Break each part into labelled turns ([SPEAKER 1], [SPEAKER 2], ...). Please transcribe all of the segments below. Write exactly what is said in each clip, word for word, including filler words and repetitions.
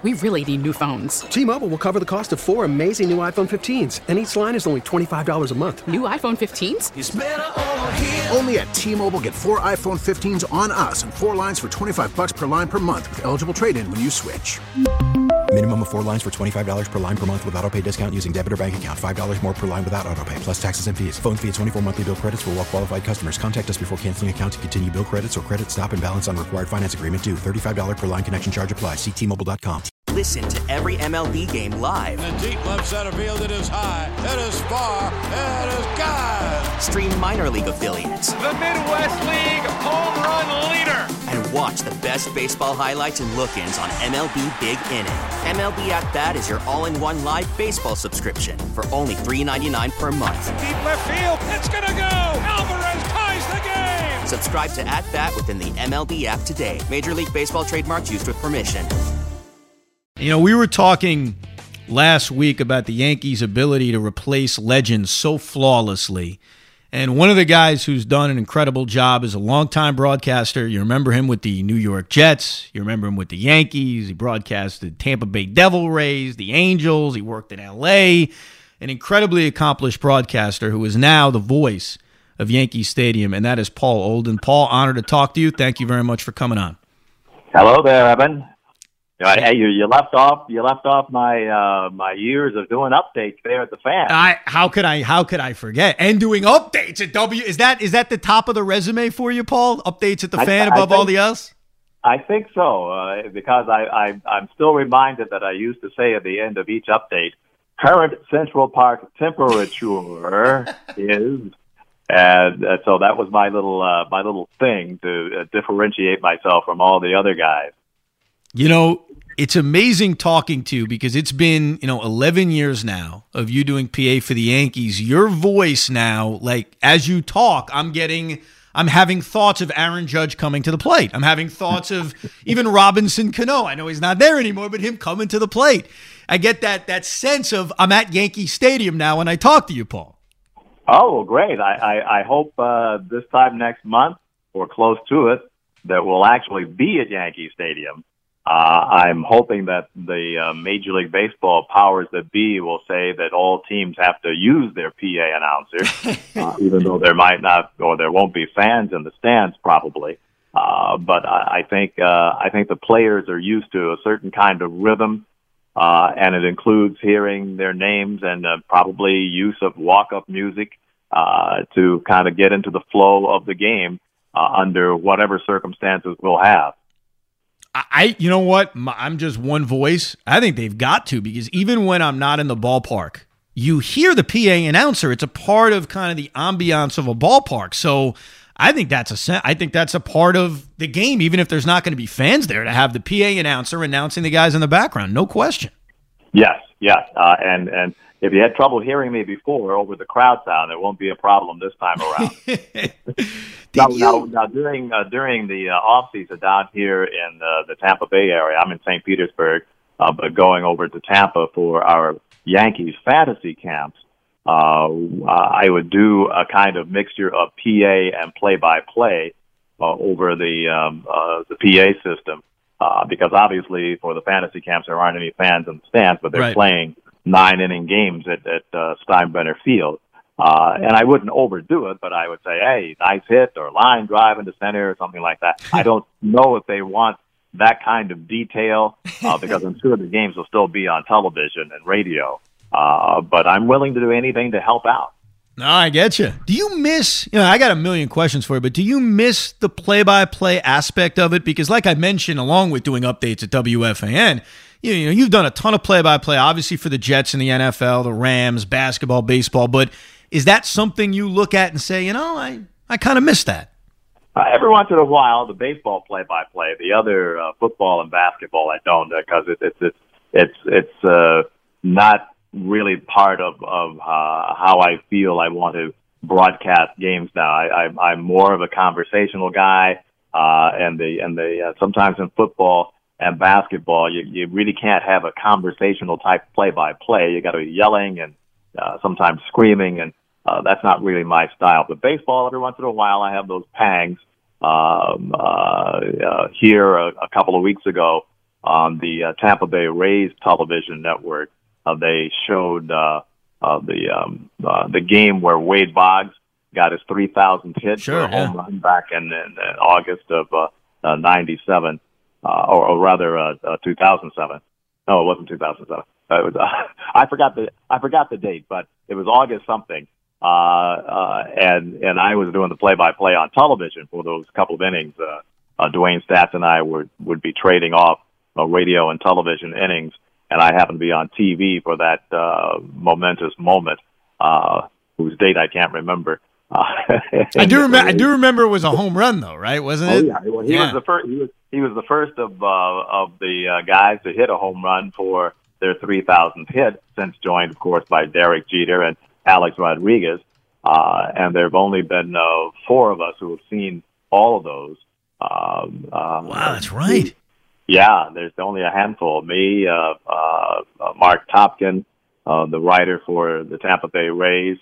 [SPEAKER 1] We really need new phones.
[SPEAKER 2] T-Mobile will cover the cost of four amazing new iPhone fifteens, and each line is only twenty-five dollars a month.
[SPEAKER 1] New iPhone fifteens?
[SPEAKER 3] It's better over here.
[SPEAKER 4] Only at T-Mobile, get four iPhone fifteens on us and four lines for twenty-five dollars per line per month with eligible trade-in when you switch.
[SPEAKER 5] Minimum of four lines for twenty-five dollars per line per month with autopay discount using debit or bank account. five dollars more per line without autopay, plus taxes and fees. Phone fee at twenty-four monthly bill credits for well-qualified customers. Contact us before canceling account to continue bill credits or credit stop and balance on required finance agreement due. thirty-five dollars per line connection charge applies. See T Mobile dot com.
[SPEAKER 6] Listen to every M L B game live.
[SPEAKER 7] In the deep left center field, it is high, it is far, it is gone.
[SPEAKER 6] Stream minor league affiliates.
[SPEAKER 8] The Midwest League home run leader.
[SPEAKER 6] And watch the best baseball highlights and look-ins on M L B Big Inning. M L B At Bat is your all-in-one live baseball subscription for only three dollars and ninety-nine cents per month.
[SPEAKER 8] Deep left field, it's gonna go. Alvarez ties the game.
[SPEAKER 6] Subscribe to At Bat within the M L B app today. Major League Baseball trademarks used with permission.
[SPEAKER 9] You know, we were talking last week about the Yankees' ability to replace legends so flawlessly. And one of the guys who's done an incredible job is a longtime broadcaster. You remember him with the New York Jets. You remember him with the Yankees. He broadcasted Tampa Bay Devil Rays, the Angels. He worked in L A. An incredibly accomplished broadcaster who is now the voice of Yankee Stadium, and that is Paul Olden. Paul, honored to talk to you. Thank you very much for coming on.
[SPEAKER 10] Hello there, Evan. Hey, you, you left off. You left off my uh, my years of doing updates there at the Fan.
[SPEAKER 9] I how could I how could I forget? And doing updates at W is that is that the top of the resume for you, Paul? Updates at the Fan I, above I think, all the else.
[SPEAKER 10] I think so, uh, because I, I I'm still reminded that I used to say at the end of each update, current Central Park temperature is, and uh, so that was my little uh, my little thing to uh, differentiate myself from all the other guys.
[SPEAKER 9] You know, it's amazing talking to you because it's been, you know, eleven years now of you doing P A for the Yankees. Your voice now, like, as you talk, I'm getting, I'm having thoughts of Aaron Judge coming to the plate. I'm having thoughts of even Robinson Cano. I know he's not there anymore, but him coming to the plate. I get that that sense of I'm at Yankee Stadium now when I talk to you, Paul.
[SPEAKER 10] Oh, great. I, I, I hope uh, this time next month or close to it that we'll actually be at Yankee Stadium. Uh, I'm hoping that the uh, Major League Baseball powers that be will say that all teams have to use their P A announcer, uh, even though there might not or there won't be fans in the stands probably. Uh, but I, I think uh, I think the players are used to a certain kind of rhythm, uh, and it includes hearing their names and uh, probably use of walk-up music uh, to kind of get into the flow of the game uh, under whatever circumstances we'll have.
[SPEAKER 9] I, you know what? I'm just one voice. I think they've got to, because even when I'm not in the ballpark, you hear the P A announcer. It's a part of kind of the ambiance of a ballpark. So I think that's a, I think that's a part of the game, even if there's not going to be fans there, to have the P A announcer announcing the guys in the background. No question.
[SPEAKER 10] Yes, yes. Uh, and, and if you had trouble hearing me before over the crowd sound, it won't be a problem this time around. now,
[SPEAKER 9] you...
[SPEAKER 10] now, now, during uh, during the uh, off season down here in uh, the Tampa Bay area, I'm in Saint Petersburg, uh, but going over to Tampa for our Yankees fantasy camps, uh, I would do a kind of mixture of P A and play-by-play uh, over the um, uh, the P A system, uh, because obviously for the fantasy camps there aren't any fans in the stands, but they're right. playing nine-inning games at, at uh, Steinbrenner Field. Uh, and I wouldn't overdo it, but I would say, hey, nice hit or line drive into center or something like that. I don't know if they want that kind of detail uh, because I'm sure the games will still be on television and radio. Uh, but I'm willing to do anything to help out.
[SPEAKER 9] No, I get you. Do you miss, you know, I got a million questions for you, but do you miss the play-by-play aspect of it? Because like I mentioned, along with doing updates at W F A N, you know, you've done a ton of play-by-play, obviously for the Jets in the N F L, the Rams, basketball, baseball, but is that something you look at and say, you know, I, I kind of miss that?
[SPEAKER 10] Uh, every once in a while, the baseball play-by-play, the other uh, football and basketball, I don't, because it, it's it's it's it's uh, not really part of of uh, how I feel I want to broadcast games now. I, I, I'm more of a conversational guy, uh, and the and the uh, sometimes in football and basketball, you you really can't have a conversational type play-by-play. You got to be yelling and uh, sometimes screaming, and uh, that's not really my style. But baseball, every once in a while, I have those pangs. Um, uh, uh, here a, a couple of weeks ago, on the uh, Tampa Bay Rays television network. Uh, they showed uh, uh, the um, uh, the game where Wade Boggs got his three thousandth hit
[SPEAKER 9] sure,
[SPEAKER 10] for a home
[SPEAKER 9] yeah.
[SPEAKER 10] run back in, in, in August of uh, uh, ninety-seven, uh, or, or rather uh, uh, two thousand seven. No, it wasn't two thousand seven. It was, uh, I forgot the I forgot the date, but it was August something. Uh, uh, and and I was doing the play-by-play on television for those couple of innings. Uh, uh, Dwayne Stats and I would would be trading off uh, radio and television innings, and I happened to be on T V for that uh, momentous moment, uh, whose date I can't remember. Uh,
[SPEAKER 9] I do remember. I do remember it was a home run, though, right? Wasn't it?
[SPEAKER 10] Oh, yeah. Well, he
[SPEAKER 9] yeah.
[SPEAKER 10] was the first. He was he was the first of uh, of the uh, guys to hit a home run for their three thousandth hit, since joined, of course, by Derek Jeter and Alex Rodriguez. Uh, and there have only been uh, four of us who have seen all of those. Um, um,
[SPEAKER 9] wow, that's right.
[SPEAKER 10] Yeah, there's only a handful. Me, uh, uh, uh, Mark Topkin, uh, the writer for the Tampa Bay Rays.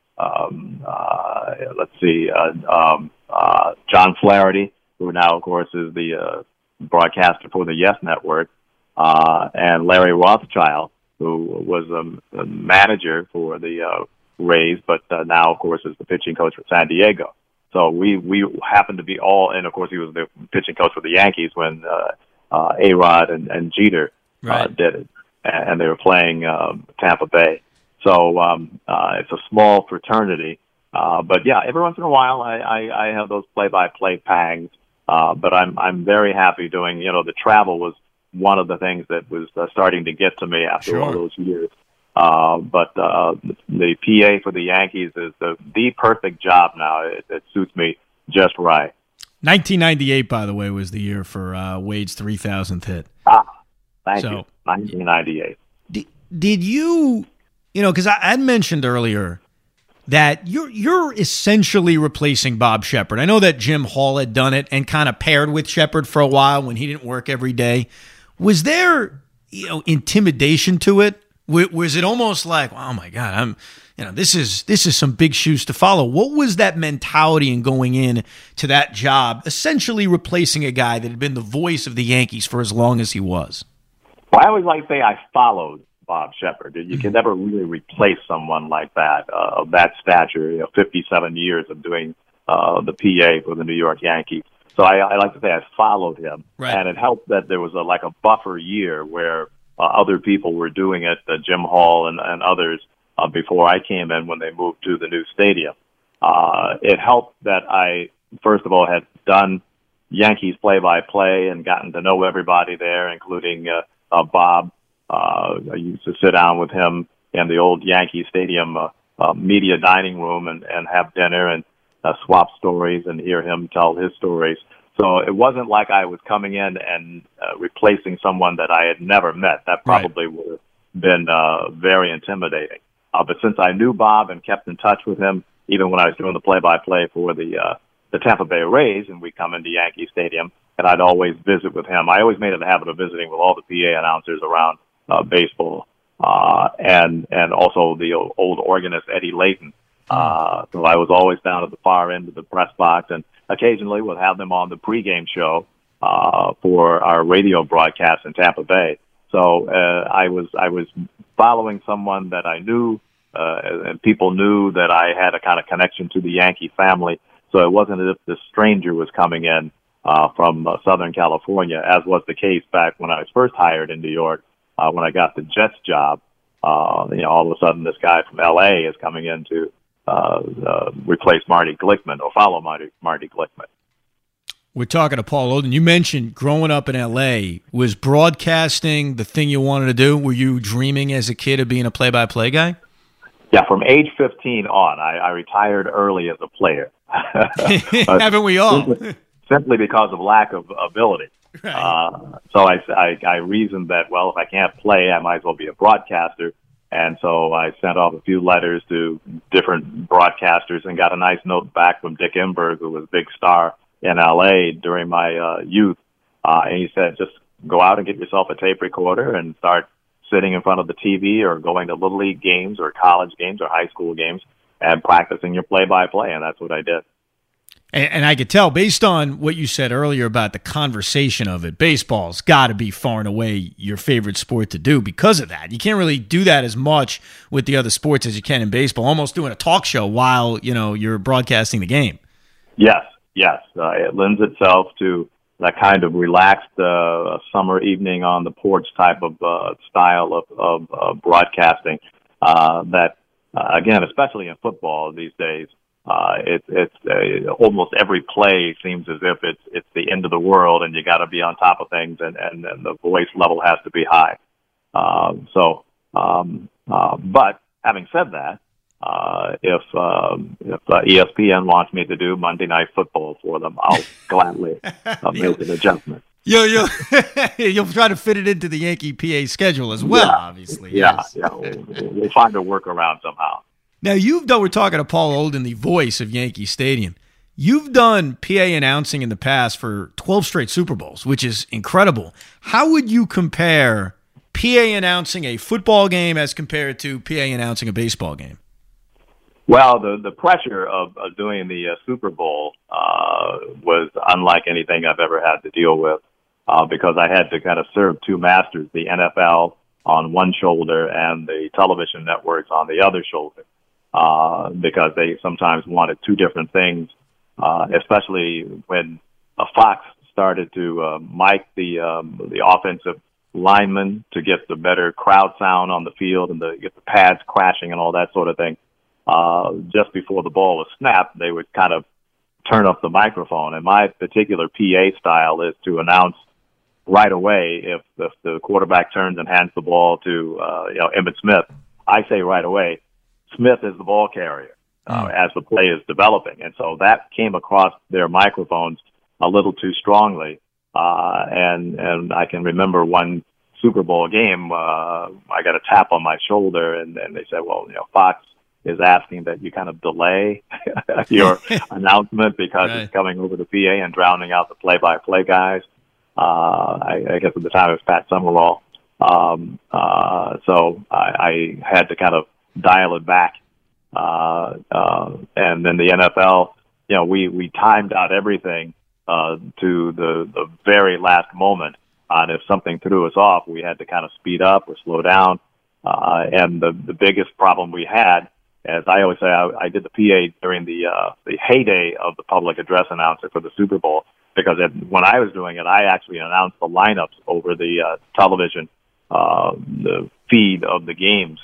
[SPEAKER 10] Um, uh, let's see, uh, um, uh, John Flaherty, who now, of course, is the uh, broadcaster for the Yes Network, uh, and Larry Rothschild, who was a, a manager for the uh, Rays, but uh, now, of course, is the pitching coach for San Diego. So we we happened to be all, and of course, he was the pitching coach for the Yankees when uh, uh, A-Rod and, and Jeter uh,
[SPEAKER 9] right.
[SPEAKER 10] did it, and they were playing um, Tampa Bay. So um, uh, it's a small fraternity. Uh, but, yeah, every once in a while I, I, I have those play-by-play pangs. Uh, but I'm I'm very happy doing, you know, the travel was one of the things that was uh, starting to get to me after
[SPEAKER 9] sure.
[SPEAKER 10] all those years. Uh, but uh, the P A for the Yankees is the, the perfect job now. It, it suits me just right.
[SPEAKER 9] nineteen ninety-eight, by the way, was the year for uh, Wade's three thousandth hit.
[SPEAKER 10] Ah, thank
[SPEAKER 9] so,
[SPEAKER 10] you. nineteen ninety-eight.
[SPEAKER 9] Did, did you, you know, because I had mentioned earlier that you're you're essentially replacing Bob Shepard. I know that Jim Hall had done it and kind of paired with Shepard for a while when he didn't work every day. Was there, you know, intimidation to it? Was it almost like, oh my God, I'm, you know, this is this is some big shoes to follow? What was that mentality in going in to that job, essentially replacing a guy that had been the voice of the Yankees for as long as he was?
[SPEAKER 10] Well, I always like to say I followed Bob Shepard. You can never really replace someone like that, uh, of that stature, you know, fifty-seven years of doing uh, the P A for the New York Yankees. So I, I like to say I followed him.
[SPEAKER 9] Right.
[SPEAKER 10] And it helped that there was a, like a buffer year where uh, other people were doing it, uh, Jim Hall and, and others, uh, before I came in when they moved to the new stadium. Uh, it helped that I, first of all, had done Yankees play-by-play and gotten to know everybody there, including uh, uh, Bob. Uh, I used to sit down with him in the old Yankee Stadium uh, uh, media dining room and, and have dinner and uh, swap stories and hear him tell his stories. So it wasn't like I was coming in and uh, replacing someone that I had never met. That probably right. would have been uh, very intimidating. Uh, but since I knew Bob and kept in touch with him, even when I was doing the play-by-play for the uh, the Tampa Bay Rays, and we'd come into Yankee Stadium, and I'd always visit with him. I always made it a habit of visiting with all the P A announcers around uh, baseball, uh, and and also the old organist Eddie Layton. Uh, so I was always down at the far end of the press box, and occasionally we'll have them on the pregame show uh, for our radio broadcast in Tampa Bay. So uh, I was I was following someone that I knew, uh, and people knew that I had a kind of connection to the Yankee family. So it wasn't as if the stranger was coming in uh, from uh, Southern California, as was the case back when I was first hired in New York. Uh, when I got the Jets job, uh, you know, all of a sudden this guy from L A is coming in to uh, uh, replace Marty Glickman or follow Marty, Marty Glickman.
[SPEAKER 9] We're talking to Paul Olden. You mentioned growing up in L A. Was broadcasting the thing you wanted to do? Were you dreaming as a kid of being a play-by-play guy?
[SPEAKER 10] Yeah, from age fifteen on, I, I retired early as a player.
[SPEAKER 9] Haven't we all?
[SPEAKER 10] Simply, simply because of lack of ability. Right. Uh, so I, I, I reasoned that, well, if I can't play, I might as well be a broadcaster. And so I sent off a few letters to different broadcasters and got a nice note back from Dick Enberg, who was a big star in L A during my uh, youth. Uh, and he said, just go out and get yourself a tape recorder and start sitting in front of the T V or going to Little League games or college games or high school games and practicing your play-by-play. And that's what I did.
[SPEAKER 9] And, and I could tell, based on what you said earlier about the conversation of it, baseball's got to be far and away your favorite sport to do because of that. You can't really do that as much with the other sports as you can in baseball, almost doing a talk show while, you know, you're broadcasting the game.
[SPEAKER 10] Yes, yes. Uh, it lends itself to that kind of relaxed uh, summer evening on the porch type of uh, style of, of uh, broadcasting uh, that, uh, again, especially in football these days, Uh, it, it's uh, almost every play seems as if it's it's the end of the world, and you got to be on top of things, and, and, and the voice level has to be high. Uh, so, um, uh, but having said that, uh, if um, if uh, E S P N wants me to do Monday Night Football for them, I'll gladly uh, make an adjustment.
[SPEAKER 9] You'll, you'll, you'll try to fit it into the Yankee P A schedule as well,
[SPEAKER 10] yeah,
[SPEAKER 9] obviously.
[SPEAKER 10] Yeah,
[SPEAKER 9] yes.
[SPEAKER 10] yeah. We'll, we'll find a workaround somehow.
[SPEAKER 9] Now, you've done, we're talking to Paul Olden, the voice of Yankee Stadium. You've done P A announcing in the past for twelve straight Super Bowls, which is incredible. How would you compare P A announcing a football game as compared to P A announcing a baseball game?
[SPEAKER 10] Well, the, the pressure of, of doing the uh, Super Bowl uh, was unlike anything I've ever had to deal with uh, because I had to kind of serve two masters, the N F L on one shoulder and the television networks on the other shoulder. Uh, because they sometimes wanted two different things, uh, especially when uh, Fox started to uh, mic the um, the offensive linemen to get the better crowd sound on the field and the, get the pads crashing and all that sort of thing. Uh, just before the ball was snapped, they would kind of turn up the microphone. And my particular P A style is to announce right away if, if the quarterback turns and hands the ball to uh, you know Emmitt Smith. I say right away, Smith is the ball carrier uh, as the play is developing. And so that came across their microphones a little too strongly. Uh, and, and I can remember one Super Bowl game, uh, I got a tap on my shoulder and, and they said, well, you know, Fox is asking that you kind of delay your announcement because right. It's coming over the P A and drowning out the play-by-play guys. Uh, I, I guess at the time it was Pat Summerall. Um, uh, so I, I had to kind of dial it back. Uh, uh, and then the N F L, you know, we, we timed out everything, uh, to the, the very last moment. Uh, and if something threw us off, we had to kind of speed up or slow down. Uh, and the, the biggest problem we had, as I always say, I, I did the P A during the, uh, the heyday of the public address announcer for the Super Bowl, because it, when I was doing it, I actually announced the lineups over the, uh, television, uh, the feed of the games.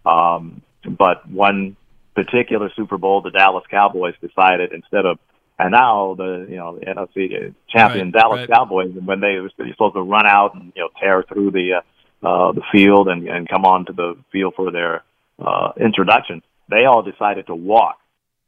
[SPEAKER 10] Um, but one particular Super Bowl, the Dallas Cowboys decided instead of, and now the, you know, the N F C champion right, Dallas right. Cowboys, when they were supposed to run out and, you know, tear through the, uh, uh, the field and, and come onto the field for their, uh, introduction, they all decided to walk.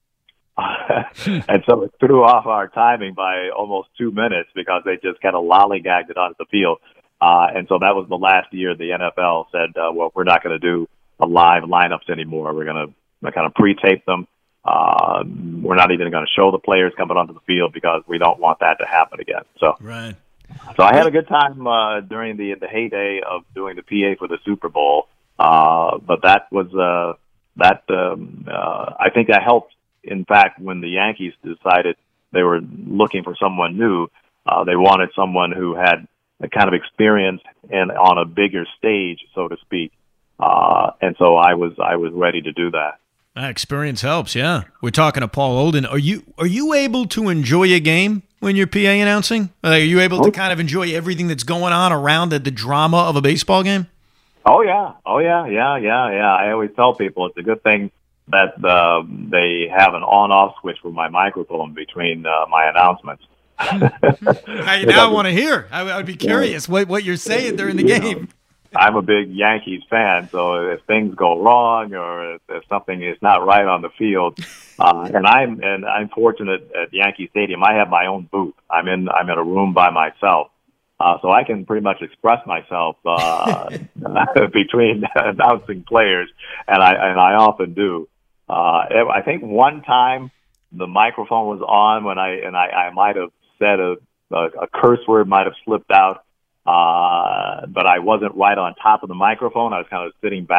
[SPEAKER 10] And so it threw off our timing by almost two minutes because they just kind of lollygagged it onto the field. Uh, and so that was the last year the N F L said, uh, well, we're not going to do live lineups anymore. We're going to kind of pre-tape them. Uh, we're not even going to show the players coming onto the field because we don't want that to happen again. So,
[SPEAKER 9] right.
[SPEAKER 10] So I had a good time uh, during the the heyday of doing the P A for the Super Bowl. Uh, but that was uh, that um, uh, I think that helped. In fact, when the Yankees decided they were looking for someone new, uh, they wanted someone who had a kind of experience and on a bigger stage, so to speak. Uh, and so I was, I was ready to do that.
[SPEAKER 9] Uh, experience helps. Yeah. We're talking to Paul Olden. Are you, are you able to enjoy a game when you're P A announcing? Uh, are you able to kind of enjoy everything that's going on around the, the drama of a baseball game?
[SPEAKER 10] Oh yeah. Oh yeah. Yeah. Yeah. Yeah. I always tell people it's a good thing that, uh, they have an on-off switch for my microphone between, uh, my announcements.
[SPEAKER 9] I now want to hear. I, I would be curious yeah. what, what you're saying during the
[SPEAKER 10] you
[SPEAKER 9] game.
[SPEAKER 10] Know, I'm a big Yankees fan, so if things go wrong or if, if something is not right on the field, uh, and I'm and I'm fortunate at Yankee Stadium, I have my own booth. I'm in I'm in a room by myself, uh, so I can pretty much express myself uh, between announcing players, and I and I often do. Uh, I think one time the microphone was on when I and I, I might have said a, a, a curse word might have slipped out. Uh, but I wasn't right on top of the microphone. I was kind of sitting back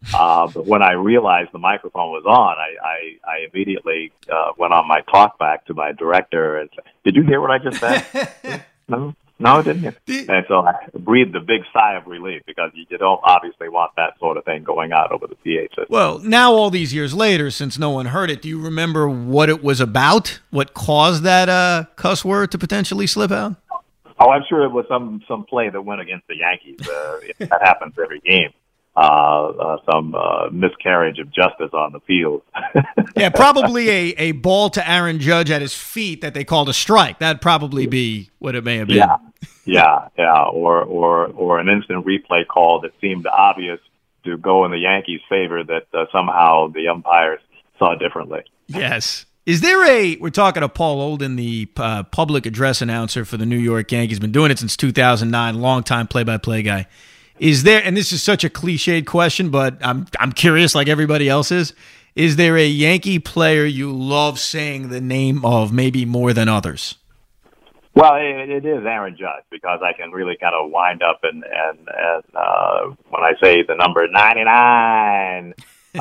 [SPEAKER 10] Uh, but when I realized the microphone was on, I, I, I immediately uh, went on my talkback to my director and said, "Did you hear what I just said?" No, no, I didn't. And so I breathed a big sigh of relief because you don't obviously want that sort of thing going out over the P A system.
[SPEAKER 9] Well, now all these years later, since no one heard it, do you remember what it was about? What caused that uh, cuss word to potentially slip out?
[SPEAKER 10] Oh, I'm sure it was some, some play that went against the Yankees. Uh, that happens every game. Uh, uh, some uh, miscarriage of justice on the field.
[SPEAKER 9] Yeah, probably a, a ball to Aaron Judge at his feet that they called a strike. That'd probably be what it may have been.
[SPEAKER 10] Yeah, yeah, yeah. Or, or, or an instant replay call that seemed obvious to go in the Yankees' favor that uh, somehow the umpires saw differently.
[SPEAKER 9] Yes. Is there a, we're talking to Paul Olden, the uh, public address announcer for the New York Yankees, been doing it since two thousand nine, longtime play-by-play guy. Is there, and this is such a cliched question, but I'm I'm curious like everybody else is, is there a Yankee player you love saying the name of maybe more than others?
[SPEAKER 10] Well, it, it is Aaron Judge because I can really kind of wind up and, and, and uh, when I say the number ninety-nine,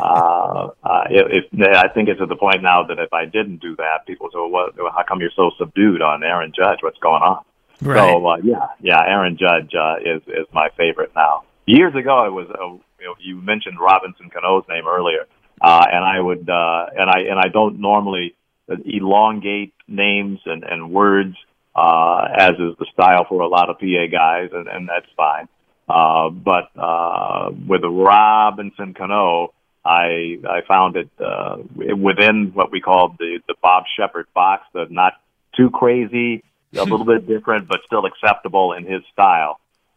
[SPEAKER 10] uh, uh, if, if I think it's at the point now that if I didn't do that, people say, well, what, how come you're so subdued on Aaron Judge? What's going on? Right. So, uh, yeah, yeah, Aaron Judge uh, is is my favorite now. Years ago, it was uh, you know, you mentioned Robinson Cano's name earlier, uh, and I would uh, and I and I don't normally elongate names and, and words uh, as is the style for a lot of P A guys, and, and that's fine. Uh, but uh, with Robinson Cano, I I found it uh, within what we called the the Bob Shepard box, the not too crazy. A little bit different, but still acceptable in his style.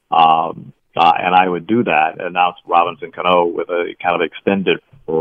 [SPEAKER 10] Um, uh, and I would do that, announce Robinson Cano with a kind of extended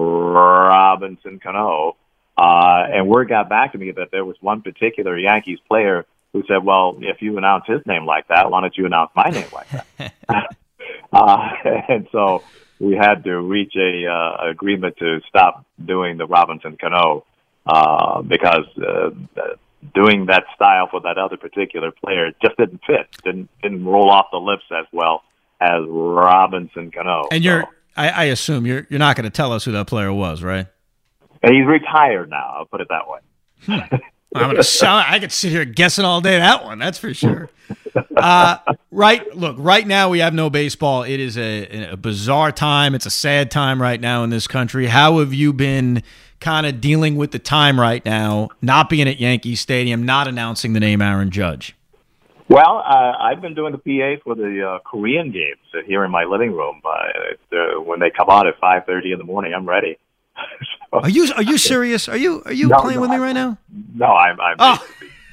[SPEAKER 10] Robinson Cano. Uh, and word got back to me that there was one particular Yankees player who said, well, if you announce his name like that, why don't you announce my name like that? uh, and so we had to reach a uh, agreement to stop doing the Robinson Cano uh, because uh, doing that style for that other particular player just didn't fit, didn't didn't roll off the lips as well as Robinson Cano.
[SPEAKER 9] And you're, so, I, I assume you're you're not going to tell us who that player was, right?
[SPEAKER 10] And he's retired now. I'll put it that way.
[SPEAKER 9] Hmm. I'm gonna. I could sit here guessing all day that one. That's for sure. Uh, right. Look. Right now we have no baseball. It is a, a bizarre time. It's a sad time right now in this country. How have you been kind of dealing with the time right now, not being at Yankee Stadium, not announcing the name Aaron Judge?
[SPEAKER 10] Well, uh, I've been doing the P A for the uh, Korean games here in my living room. Uh, when they come on at five thirty in the morning, I'm ready. So,
[SPEAKER 9] are you are you serious? Are you are you
[SPEAKER 10] no,
[SPEAKER 9] playing
[SPEAKER 10] no,
[SPEAKER 9] with me
[SPEAKER 10] I'm,
[SPEAKER 9] right now?
[SPEAKER 10] No, I'm. I'm
[SPEAKER 9] oh.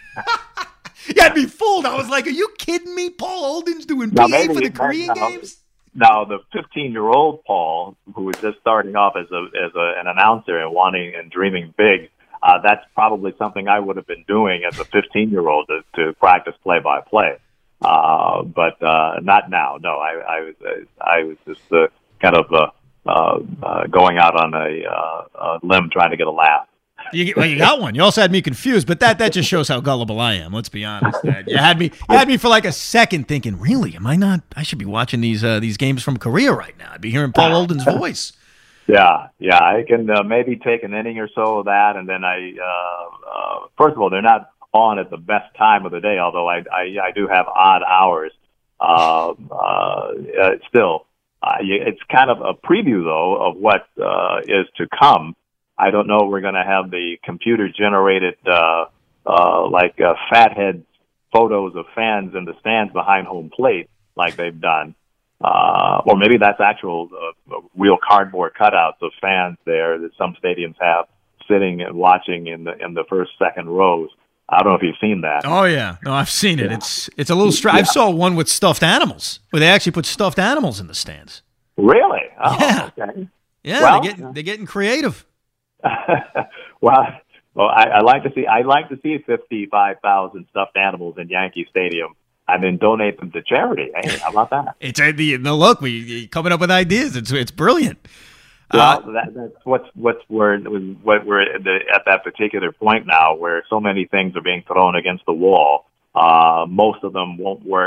[SPEAKER 9] Yeah, I'd be fooled. I was like, "Are you kidding me?" Paul Olden's doing P A maybe, for the Korean now, games.
[SPEAKER 10] Now, the fifteen-year-old Paul, who was just starting off as a as a, an announcer and wanting and dreaming big, uh, that's probably something I would have been doing as a fifteen-year-old to, to practice play-by-play. Uh, but uh, not now. No, I, I was I was just uh, kind of uh, uh, uh, going out on a, uh, a limb trying to get a laugh.
[SPEAKER 9] You, well, you got one. You also had me confused, but that, that just shows how gullible I am. Let's be honest. You had me you had me for like a second thinking, really? Am I not? I should be watching these uh, these games from Korea right now. I'd be hearing Paul Olden's voice.
[SPEAKER 10] Yeah, yeah. I can uh, maybe take an inning or so of that, and then I. Uh, uh, first of all, they're not on at the best time of the day, although I I, I do have odd hours. Uh, uh, still, uh, it's kind of a preview though of what uh, is to come. I don't know. We're going to have the computer-generated, uh, uh, like uh, fathead photos of fans in the stands behind home plate, like they've done, uh, or maybe that's actual uh, real cardboard cutouts of fans there that some stadiums have sitting and watching in the in the first, second rows. I don't know if you've seen that.
[SPEAKER 9] Oh yeah, no, I've seen it. Yeah. It's it's a little. Str- yeah. I saw one with stuffed animals where they actually put stuffed animals in the stands.
[SPEAKER 10] Really? Oh,
[SPEAKER 9] yeah.
[SPEAKER 10] Okay.
[SPEAKER 9] Yeah,
[SPEAKER 10] well,
[SPEAKER 9] they're getting they're getting creative.
[SPEAKER 10] well, well, I, I like to see. I like to see fifty-five thousand stuffed animals in Yankee Stadium, and then donate them to charity. Hey, how about that?
[SPEAKER 9] It's a, the no look. We coming up with ideas. It's it's brilliant.
[SPEAKER 10] Well,
[SPEAKER 9] uh,
[SPEAKER 10] that, that's what's what's we're what we're at, the, at that particular point now, where so many things are being thrown against the wall. Uh, most of them won't work.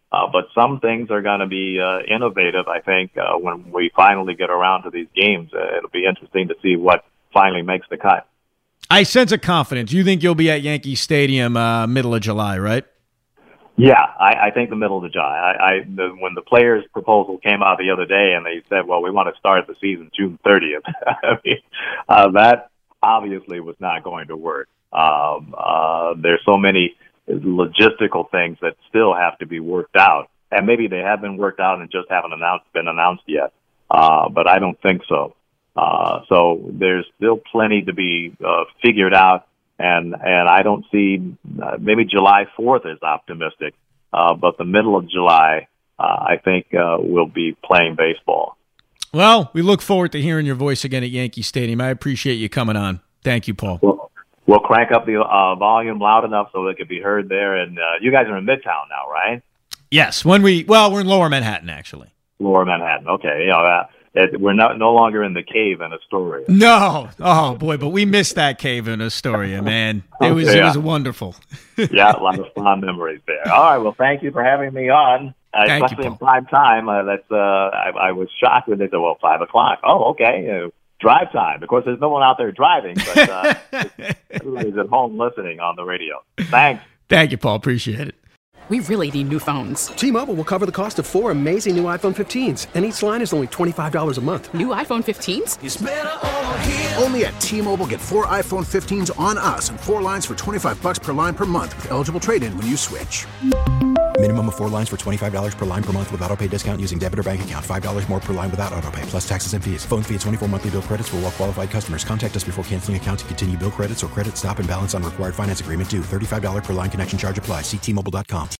[SPEAKER 10] Uh, but some things are going to be uh, innovative, I think, uh, when we finally get around to these games. Uh, it'll be interesting to see what finally makes the cut.
[SPEAKER 9] I sense a confidence. You think you'll be at Yankee Stadium uh, middle of July, right?
[SPEAKER 10] Yeah, I, I think the middle of July. I, I the, when the players' proposal came out the other day and they said, well, we want to start the season June thirtieth, I mean, uh, that obviously was not going to work. Um, uh, there's so many logistical things that still have to be worked out, and maybe they have been worked out and just haven't announced been announced yet. Uh, but I don't think so. Uh, so there's still plenty to be uh, figured out, and and I don't see uh, maybe July fourth is optimistic, uh, but the middle of July, uh, I think uh, we'll be playing baseball.
[SPEAKER 9] Well, we look forward to hearing your voice again at Yankee Stadium. I appreciate you coming on. Thank you, Paul.
[SPEAKER 10] Well, We'll crank up the uh, volume loud enough so it can be heard there. And uh, you guys are in Midtown now, right?
[SPEAKER 9] Yes. When we well, we're in Lower Manhattan, actually.
[SPEAKER 10] Lower Manhattan. Okay. You know, uh, it, we're not no longer in the cave in Astoria.
[SPEAKER 9] No. Oh boy, but we missed that cave in Astoria, man. It was
[SPEAKER 10] okay, yeah.
[SPEAKER 9] it was wonderful.
[SPEAKER 10] Yeah, a lot of fond memories there. All right. Well, thank you for having me on, uh, especially
[SPEAKER 9] you,
[SPEAKER 10] in prime time. Uh, that's uh, I, I was shocked when they said, "Well, five o'clock." Oh, okay. Uh, Drive time. Of course, there's no one out there driving, but uh, everybody's at home listening on the radio. Thanks.
[SPEAKER 9] Thank you, Paul. Appreciate it.
[SPEAKER 1] We really need new phones.
[SPEAKER 2] T-Mobile will cover the cost of four amazing new iPhone fifteens, and each line is only twenty-five dollars a month.
[SPEAKER 1] New iPhone fifteens?
[SPEAKER 4] It's better over here. Only at T-Mobile, get four iPhone fifteens on us and four lines for twenty-five bucks per line per month with eligible trade-in when you switch.
[SPEAKER 5] Minimum of four lines for twenty-five dollars per line per month with autopay discount using debit or bank account. five dollars more per line without autopay, plus taxes and fees. Phone fee at twenty-four monthly bill credits for well-qualified customers. Contact us before canceling account to continue bill credits or credit stop and balance on required finance agreement due. thirty-five dollars per line connection charge applies. See T Mobile dot com.